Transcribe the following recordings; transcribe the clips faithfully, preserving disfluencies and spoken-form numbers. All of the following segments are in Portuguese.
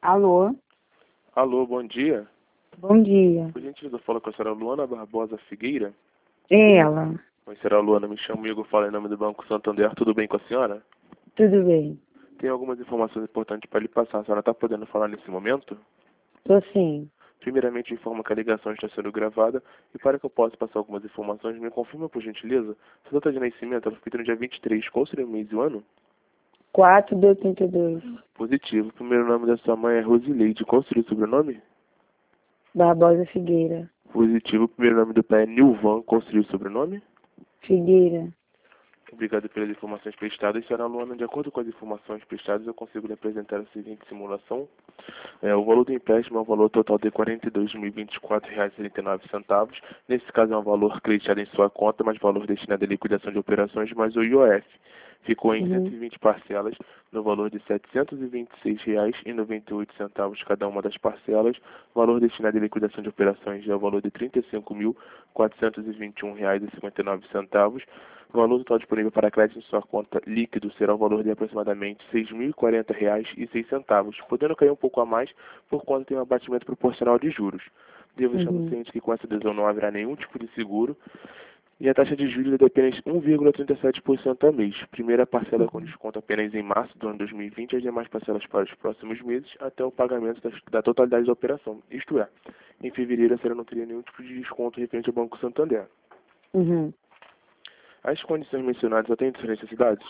Alô, Alô, bom dia. bom dia. Por gentileza, fala com a senhora Luana Barbosa Figueira. Ela, Oi, senhora Luana, me chamo Igor, falo em nome do Banco Santander. Tudo bem com a senhora? tudo bem? Tem algumas informações importantes para lhe passar. A senhora está podendo falar nesse momento? Tô sim. Primeiramente, informo que a ligação está sendo gravada e para que eu possa passar algumas informações, me confirma, por gentileza, sua data de nascimento, ela foi feita no dia vinte e três. Qual seria o mês e o ano? quatro de oitenta e dois. Positivo. O primeiro nome da sua mãe é Rosileide. Qual seria o sobrenome? Barbosa Figueira. Positivo. O primeiro nome do pai é Nilvan. Qual seria o sobrenome? Figueira. Obrigado pelas informações prestadas, senhora Luana. De acordo com as informações prestadas, eu consigo lhe apresentar a seguinte simulação. É, o valor do empréstimo é um valor total de quarenta e dois mil e vinte e quatro reais e trinta e nove centavos. Nesse caso, é um valor creditado em sua conta, mas valor destinado à liquidação de operações, mais o I O F. Ficou em Uhum. cento e vinte parcelas, no valor de setecentos e vinte e seis reais e noventa e oito centavos cada uma das parcelas. Valor destinado à liquidação de operações é o valor de trinta e cinco mil quatrocentos e vinte e um reais e cinquenta e nove centavos. O valor total disponível para crédito em sua conta líquido será o valor de aproximadamente seis mil e quarenta reais e seis centavos, podendo cair um pouco a mais por conta de um abatimento proporcional de juros. Devo deixar você Uhum. ciente que com essa adesão não haverá nenhum tipo de seguro e a taxa de juros é de apenas um vírgula trinta e sete por cento ao mês. Primeira parcela com desconto apenas em março do ano dois mil e vinte e as demais parcelas para os próximos meses até o pagamento das, da totalidade da operação. Isto é, em fevereiro a senhora não teria nenhum tipo de desconto referente ao Banco Santander. Uhum. As condições mencionadas atendem suas necessidades?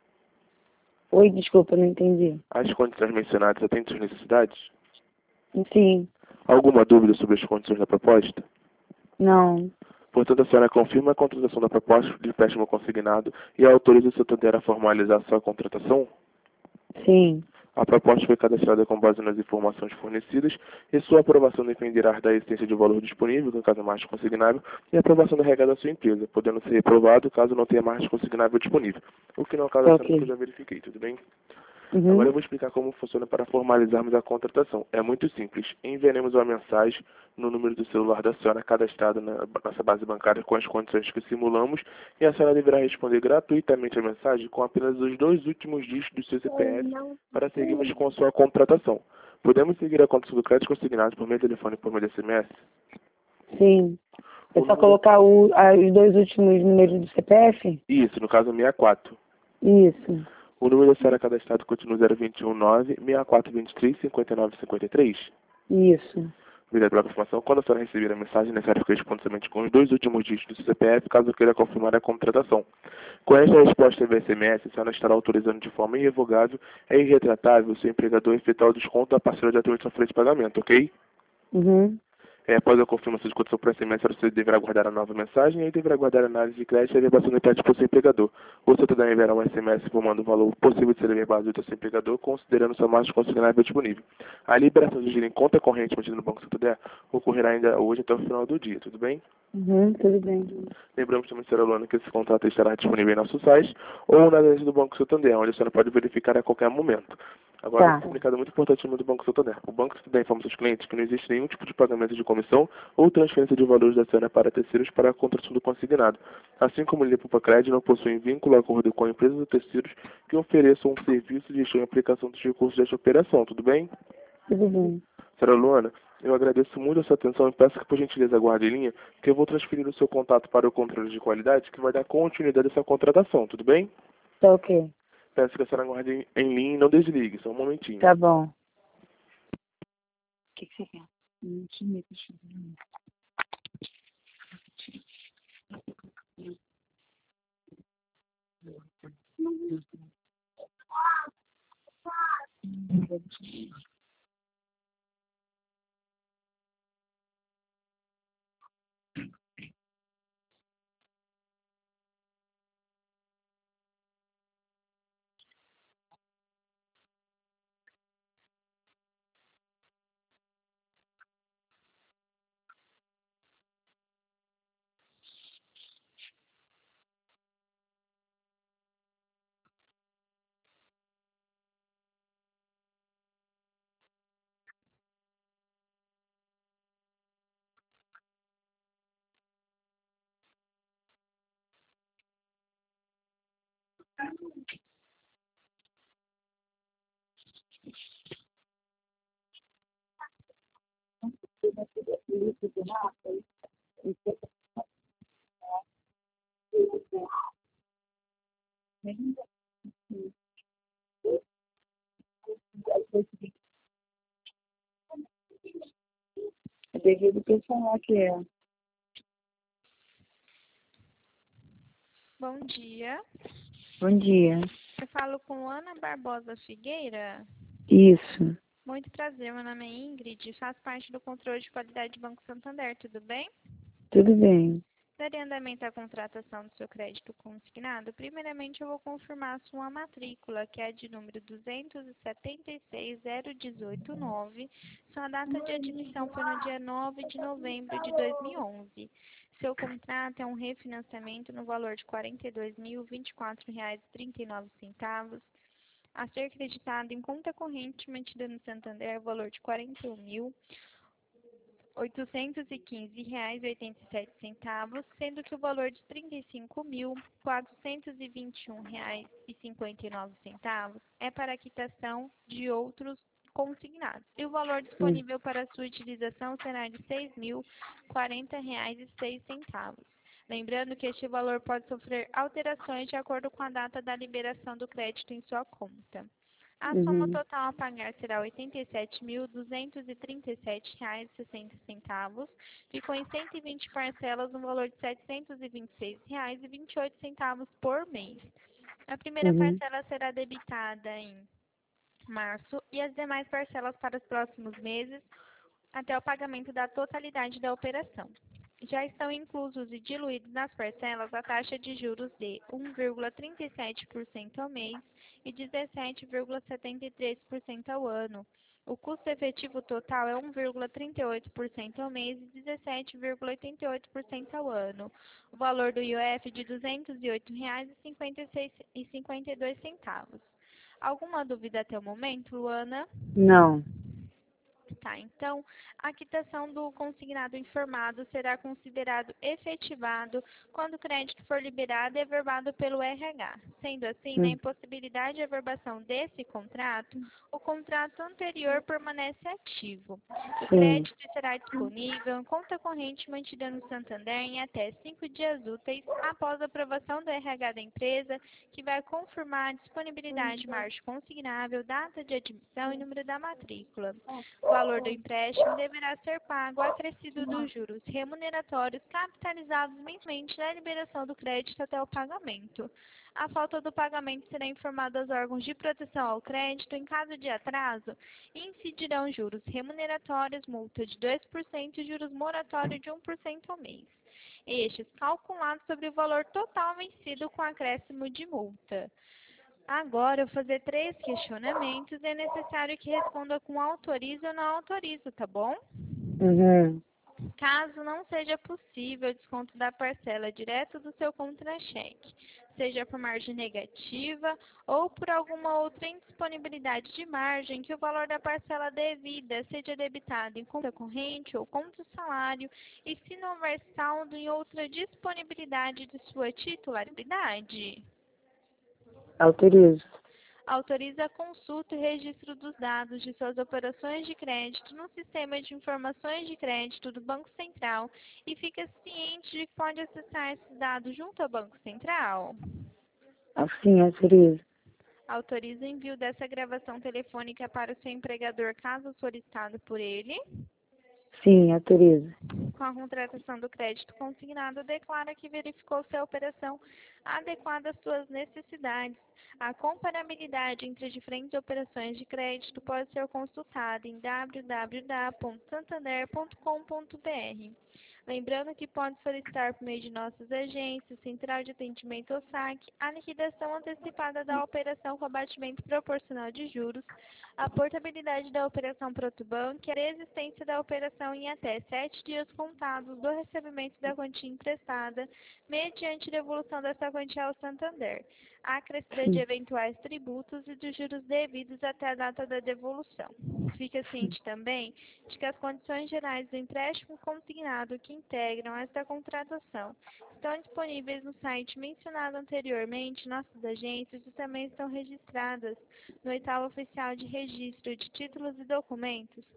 Oi, desculpa, não entendi. As condições mencionadas atendem suas necessidades? Sim. Alguma dúvida sobre as condições da proposta? Não. Portanto, a senhora confirma a contratação da proposta de empréstimo consignado e autoriza o Santander a formalizar sua contratação? Sim. A proposta foi cadastrada com base nas informações fornecidas e sua aprovação dependerá da existência de valor disponível, no caso margem consignável, e a aprovação da regra da sua empresa, podendo ser reprovado caso não tenha margem consignável disponível. O que não é o caso da Tá senhora, porque eu ok. já verifiquei, tudo bem? Agora Uhum. eu vou explicar como funciona para formalizarmos a contratação. É muito simples. Enviaremos uma mensagem no número do celular da senhora cadastrado na nossa base bancária com as condições que simulamos e a senhora deverá responder gratuitamente a mensagem com apenas os dois últimos dígitos do seu C P F para seguirmos com sua contratação. Podemos seguir a contratação do crédito consignado por meio de telefone e por meio de S M S? Sim. É O só número... colocar o, a- os dois últimos números do C P F? Isso, no caso sessenta e quatro. Isso. O número da senhora cadastrado continua zero dois um nove, seis quatro dois três, cinco nove cinco três. Isso. Obrigado pela confirmação. Quando a senhora receber a mensagem, é necessário que responda somente com os dois últimos dígitos do C P F, caso queira confirmar a contratação. Com esta resposta via S M S, a senhora estará autorizando de forma irrevogável e irretratável o seu empregador a efetuar o desconto da parcela de atuante na folha de pagamento, ok? Uhum. É, após a confirmação de condição por S M S, você deverá guardar a nova mensagem e aí deverá guardar a análise de crédito e a verbação do crédito por seu empregador. O seu também enviará um S M S informando o valor possível de ser verbado do seu empregador, considerando sua margem consignável disponível. A liberação de dinheiro em conta corrente mantida no Banco Santander ocorrerá ainda hoje até o final do dia, tudo bem? Uhum. Tudo bem. Lembramos também, senhora Luana, que esse contrato estará disponível em nosso site ou na agência do Banco Santander, onde a senhora pode verificar a qualquer momento. Agora, um Tá. comunicado muito importante no do Banco Santander. O Banco Santander informa seus clientes que não existe nenhum tipo de pagamento de comissão ou transferência de valores da senhora para terceiros para a contratação do consignado. Assim como ele Poupa Crédito não possui vínculo ou acordo com empresas ou terceiros que ofereçam um serviço de gestão e aplicação dos recursos desta operação. Tudo bem? Tudo bem. Senhora Luana, eu agradeço muito a sua atenção e peço que, por gentileza, aguarde em linha, que eu vou transferir o seu contato para o controle de qualidade, que vai dar continuidade à sua contratação, tudo bem? Tá ok. Peço que a senhora aguarde em, em linha e não desligue, só um momentinho. Tá bom. O que, que você quer? Não te meto, deixa eu ver. É devido pessoal que é. Bom dia. Bom dia. Eu falo com Ana Barbosa Figueira. Isso. Muito prazer, meu nome é Ingrid, faço parte do controle de qualidade do Banco Santander, tudo bem? Tudo bem. Daria andamento à contratação do seu crédito consignado? Primeiramente, eu vou confirmar a sua matrícula, que é de número duzentos e setenta e seis zero dezoito nove. Sua data de admissão foi no dia nove de novembro de dois mil e onze. Seu contrato é um refinanciamento no valor de quarenta e dois mil, vinte e quatro reais e trinta e nove centavos. A ser creditado em conta corrente mantida no Santander, o valor de quarenta e um mil, oitocentos e quinze reais e oitenta e sete centavos, sendo que o valor de trinta e cinco mil, quatrocentos e vinte e um reais e cinquenta e nove centavos é para a quitação de outros consignados. E o valor disponível para sua utilização será de seis mil, quarenta reais e seis centavos. Lembrando que este valor pode sofrer alterações de acordo com a data da liberação do crédito em sua conta. A soma Uhum. total a pagar será oitenta e sete mil, duzentos e trinta e sete reais e sessenta centavos. Ficou em cento e vinte parcelas no valor de setecentos e vinte e seis reais e vinte e oito centavos por mês. A primeira Uhum. parcela será debitada em março e as demais parcelas para os próximos meses até o pagamento da totalidade da operação. Já estão inclusos e diluídos nas parcelas a taxa de juros de um vírgula trinta e sete por cento ao mês e dezessete vírgula setenta e três por cento ao ano. O custo efetivo total é um vírgula trinta e oito por cento ao mês e dezessete vírgula oitenta e oito por cento ao ano. O valor do I O F de duzentos e oito reais e cinquenta e dois centavos. Alguma dúvida até o momento, Luana? Não. Tá, então, a quitação do consignado informado será considerado efetivado quando o crédito for liberado e averbado pelo R H. Sendo assim, na Hum. impossibilidade de averbação desse contrato, o contrato anterior permanece ativo. O Sim. crédito será disponível em conta corrente mantida no Santander em até cinco dias úteis após a aprovação do R H da empresa, que vai confirmar a disponibilidade de margem consignável, data de admissão e número da matrícula. O valor do empréstimo deverá ser pago acrescido dos juros remuneratórios capitalizados mensalmente na liberação do crédito até o pagamento. A falta do pagamento será informada aos órgãos de proteção ao crédito. Em caso de atraso, incidirão juros remuneratórios, multa de dois por cento e juros moratórios de um por cento ao mês. Estes calculados sobre o valor total vencido com acréscimo de multa. Agora, eu vou fazer três questionamentos e é necessário que responda com autorizo ou não autorizo, tá bom? Uhum. Caso não seja possível o desconto da parcela direto do seu contra-cheque, seja por margem negativa ou por alguma outra indisponibilidade de margem, que o valor da parcela devida seja debitado em conta corrente ou conta salário e se não houver saldo em outra disponibilidade de sua titularidade. Autorizo. Autoriza a consulta e registro dos dados de suas operações de crédito no Sistema de Informações de Crédito do Banco Central e fica ciente de que pode acessar esses dados junto ao Banco Central. Assim, autorizo. Autoriza o envio dessa gravação telefônica para o seu empregador, caso solicitado por ele. Sim, autorizo. Com a contratação do crédito consignado, declara que verificou se a operação adequada às suas necessidades. A comparabilidade entre diferentes operações de crédito pode ser consultada em w w w ponto santander ponto com ponto b r. Lembrando que pode solicitar por meio de nossas agências, Central de Atendimento ou saque, a liquidação antecipada da operação com abatimento proporcional de juros, a portabilidade da operação Protobank e a existência da operação em até sete dias contados do recebimento da quantia emprestada, mediante devolução dessa quantia ao Santander, a acrescida de eventuais tributos e dos juros devidos até a data da devolução. Fica ciente também de que as condições gerais do empréstimo consignado que integram esta contratação estão disponíveis no site mencionado anteriormente. Nossas agências também estão registradas no edital oficial de registro de títulos e documentos,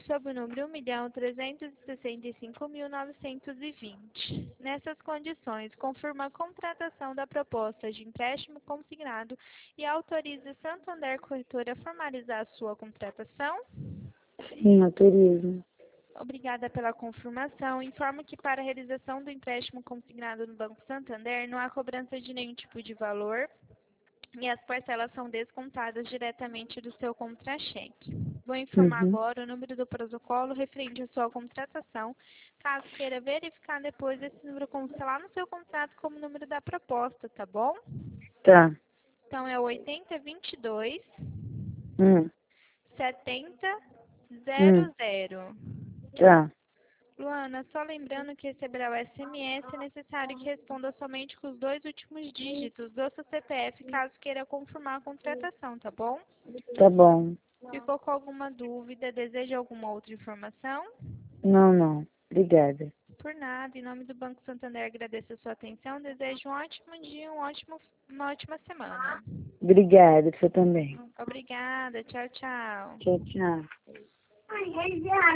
sob o número um milhão trezentos e sessenta e cinco mil novecentos e vinte. Nessas condições, confirma a contratação da proposta de empréstimo consignado e autoriza Santander Corretora a formalizar a sua contratação? Sim, autorizo. Obrigada pela confirmação. Informo que para a realização do empréstimo consignado no Banco Santander não há cobrança de nenhum tipo de valor e as parcelas são descontadas diretamente do seu contra-cheque. Vou informar Uhum. agora o número do protocolo referente à sua contratação. Caso queira verificar depois, esse número consta lá no seu contrato como número da proposta, tá bom? Tá. Então é oitenta vinte e dois Hum. setenta Hum. zero zero. Tá. Luana, só lembrando que receberá o S M S, é necessário que responda somente com os dois últimos dígitos do seu C P F, caso queira confirmar a contratação, tá bom? Tá bom. Ficou com alguma dúvida? Deseja alguma outra informação? Não, não. Obrigada. Por nada, em nome do Banco Santander, agradeço a sua atenção, desejo um ótimo dia, um ótimo, uma ótima semana. Obrigada, você também. Obrigada, tchau, tchau. Tchau, tchau.